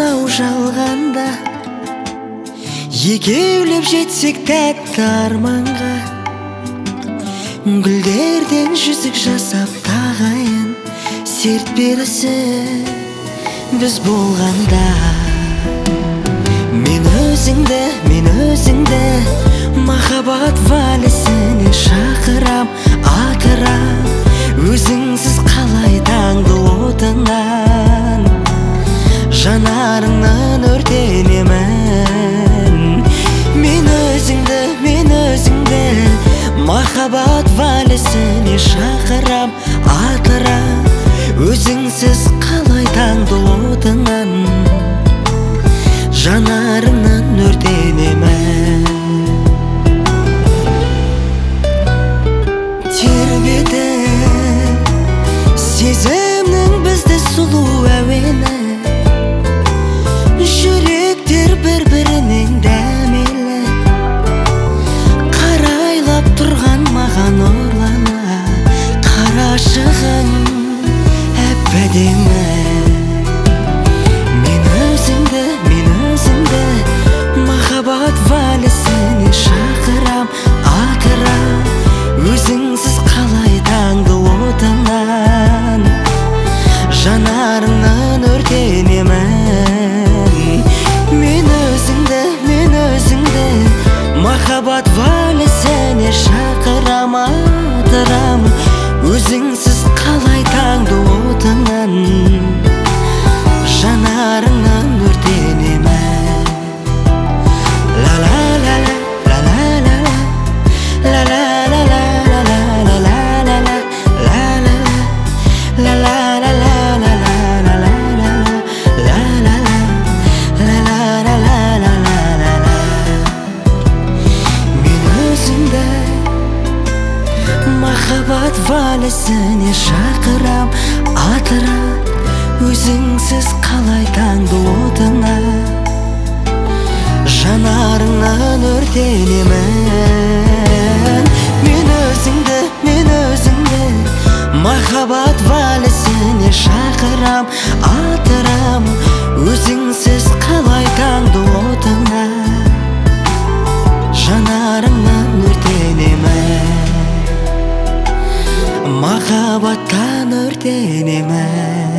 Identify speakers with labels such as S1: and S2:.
S1: ау жалғанда, екеулеп жетсек тәтті арманға. Гүлдерден жүзік жасап тағайын, серт берісі біз болғанда. Мен өзіңді махаббат вальсіне шақырам, атырам. Өзіңсіз қалай таңды отынан, жанарыңнан өртенемін. Мен өзіңді махаббат вальсіне шақырам, атырам. Өзіңсіз қалай таңды отынан, жанарыңнан өртенемін. Тербетіп сезімнің бізді сұлу әуені, жүректер бір-бірінен дәмелі, қарайлап тұрған маған ұрлана, қарашығың әп-әдемі. Мен өзіңді махаббат вальсіне шақырам, атырам. Өзіңсіз қалай таңды отынан, жанарыңнан өртенемін. Мен өзіңді махаббат вальсіне шақырам, атырам. Өзіңсіз қалай таңды отынан, жанарыңнан өртенемін. Махаббат вальсіне шақырам, атырам. Өзіңсіз қалай таңды отына, жанарыңнан өртенемін. Мен өзіңді махаббат вальсіне шақырам, атырам. Өзіңсіз қалай таңды отына, жанарыңнан өртенемін. Махаббаттан өртенемін.